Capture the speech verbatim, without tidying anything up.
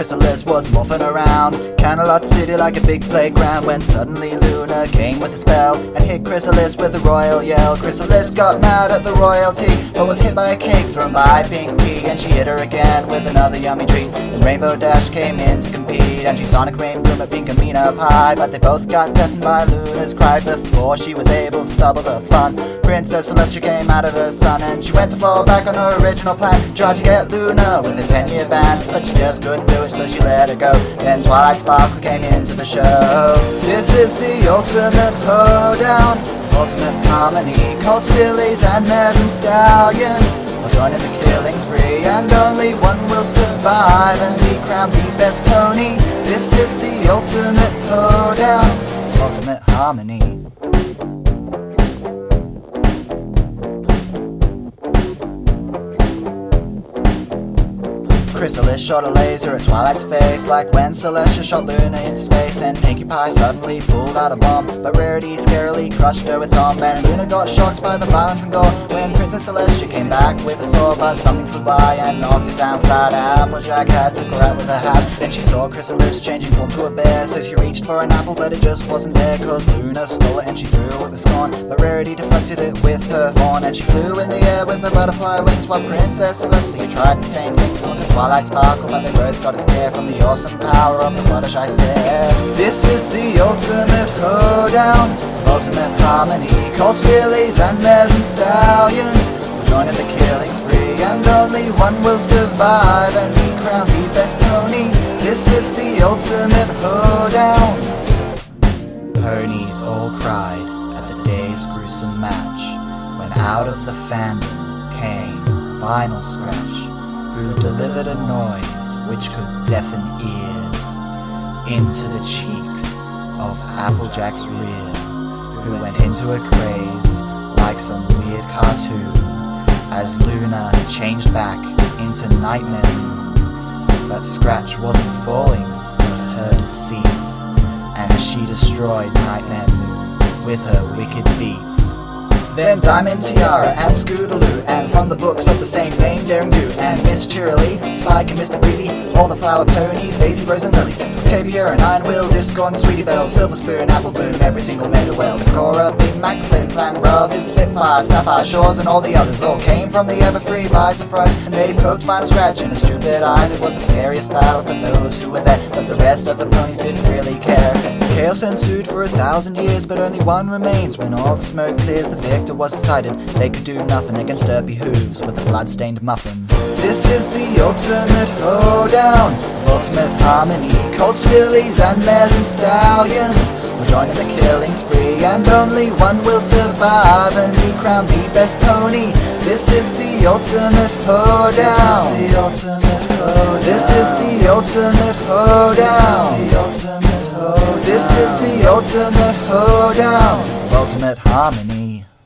Chrysalis was morphing around Canterlot City like a big playground, when suddenly Luna came with a spell and hit Chrysalis with a royal yell. Chrysalis got mad at the royalty, but was hit by a cake thrown by Pinky, and she hit her again with another yummy treat. Then Rainbow Dash came in to compete, and she Sonic Rain Boom at Pinkamena Pie, but they both got deafened by Luna's cry before she was able to double the fun. Princess Celestia came out of the sun, and she went to fall back on her original plan, tried to get Luna with a ten year ban, but she just couldn't do it, so she let her go. Then Twilight Sparkle came into the show. This is the ultimate hoedown, ultimate harmony. Colts, fillies and mares and stallions are joining the killing spree, and only one will survive and be crowned the best pony. This is the ultimate hoedown, ultimate harmony. Chrysalis shot a laser at Twilight's face, like when Celestia shot Luna into space, and Pinkie Pie suddenly pulled out a bomb, but Rarity scarily crushed her with Tom, and Luna got shocked by the violence and gore when Princess Celestia came back with a sword, but something flew by and knocked it down flat. Applejack had took her out with a hat. Then she saw Chrysalis changing form to a bear, so she reached for an apple, but it just wasn't there, cause Luna stole it and she threw it with scorn, but Rarity deflected it with her horn, and she flew in the air with her butterfly wings, while Princess Celestia tried the same thing. Twilight Sparkle, but they both got a scare from the awesome power of the Fluttershy stare. This is the ultimate hoedown, ultimate harmony. Colts, fillies and mares and stallions will join in the killing spree, and only one will survive and be crowned the best pony. This is the ultimate hoedown. Ponies all cried at the day's gruesome match, when out of the fandom came Vinyl Scratch, who delivered a noise which could deafen ears into the cheeks of Applejack's rear, who went into a craze like some weird cartoon as Luna changed back into Nightmare Moon. But Scratch wasn't falling for her deceits, and she destroyed Nightmare Moon with her wicked beats. Then Diamond Tiara and Scootaloo, and from the books of the same name, Daring Do, and Miss Cheerilee, Spike and Mister Breezy, all the flower ponies, Daisy, Rose and Lily, Octavia and Iron Wheel, Discord and Sweetie Belle, Silver Spoon, Apple Bloom, every single Maid of Wales, Cora, Big Mac, Flint, Plan Brothers, Spitfire, Sapphire Shores, and all the others, all came from the Everfree by surprise, and they poked Vinyl Scratch in his stupid eyes. It was the scariest battle for those who were there, but the rest of the ponies didn't really care. Chaos ensued for a thousand years, but only one remains. When all the smoke clears, the victor was decided. They could do nothing against Derpy Hooves with a blood-stained muffin. This is the ultimate hoedown, ultimate harmony. Colts, fillies and mares and stallions will join in the killing spree, and only one will survive and be crowned the best pony. This is the ultimate hoedown. This is the ultimate hoedown. This is the ultimate hoedown, ultimate harmony.